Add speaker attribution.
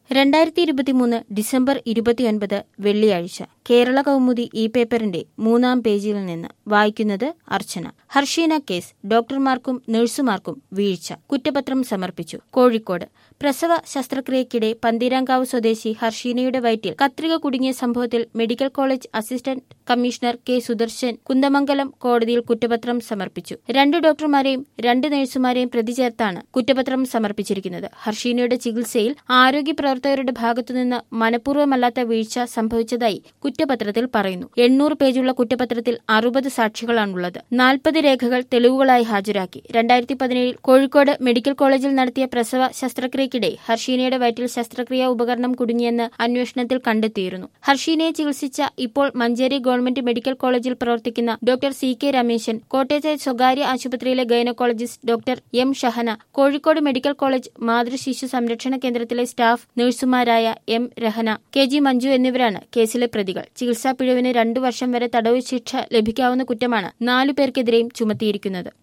Speaker 1: 2023 December 29 വെള്ളിയാഴ്ച കേരള കൗമുദി ഈ പേപ്പറിന്റെ 3-ാം പേജിൽ നിന്ന് വായിക്കുന്നത് അർച്ചന. ഹർഷീന കേസ് ഡോക്ടർമാർക്കും നഴ്സുമാർക്കും വീഴ്ച, കുറ്റപത്രം സമർപ്പിച്ചു. കോഴിക്കോട് പ്രസവ ശസ്ത്രക്രിയയ്ക്കിടെ പന്തീരാങ്കാവ് സ്വദേശി ഹർഷീനയുടെ വയറ്റിൽ കത്രിക കുടുങ്ങിയ സംഭവത്തിൽ medical college assistant commissioner K Sudarshan Kunnamangalam കോടതിയിൽ കുറ്റപത്രം സമർപ്പിച്ചു. 2 ഡോക്ടർമാരെയും 2 നഴ്സുമാരെയും പ്രതി ചേർത്താണ് കുറ്റപത്രം സമർപ്പിച്ചിരിക്കുന്നത്. ഹർഷീനയുടെ ചികിത്സയിൽ ആരോഗ്യ പ്രവർത്തകരുടെ ഭാഗത്തുനിന്ന് മനഃപൂർവ്വമല്ലാത്ത വീഴ്ച സംഭവിച്ചതായി കുറ്റപത്രത്തിൽ പറയുന്നു. 800 പേജുള്ള കുറ്റപത്രത്തിൽ 60 സാക്ഷികളാണുള്ളത്. 40 രേഖകൾ തെളിവുകളായി ഹാജരാക്കി. 2017 കോഴിക്കോട് മെഡിക്കൽ കോളേജിൽ നടത്തിയ പ്രസവ ശസ്ത്രക്രിയയ്ക്കിടെ ഹർഷീനയുടെ വയറ്റിൽ ശസ്ത്രക്രിയാ ഉപകരണം കുടുങ്ങിയെന്ന് അന്വേഷണത്തിൽ കണ്ടെത്തിയിരുന്നു. ഹർഷീനയെ ചികിത്സിച്ച ഇപ്പോൾ മഞ്ചേരി ഗവൺമെന്റ് മെഡിക്കൽ കോളേജിൽ പ്രവർത്തിക്കുന്ന ഡോക്ടർ CK രമേശൻ, കോട്ടയത്തെ സ്വകാര്യ ആശുപത്രിയിലെ gynaecologist doctor M Shahana, Kozhikode medical college മാതൃശിശു സംരക്ഷണ കേന്ദ്രത്തിലെ സ്റ്റാഫ് നഴ്സുമാരായ M രഹന, KG മഞ്ജു എന്നിവരാണ് കേസിലെ പ്രതികൾ. ചികിത്സാ പിഴവിന് 2 വർഷം വരെ തടവ് ശിക്ഷ ലഭിക്കാവുന്ന കുറ്റമാണ് 4 പേർക്കെതിരെയും ചുമത്തിയിരിക്കുന്നത്.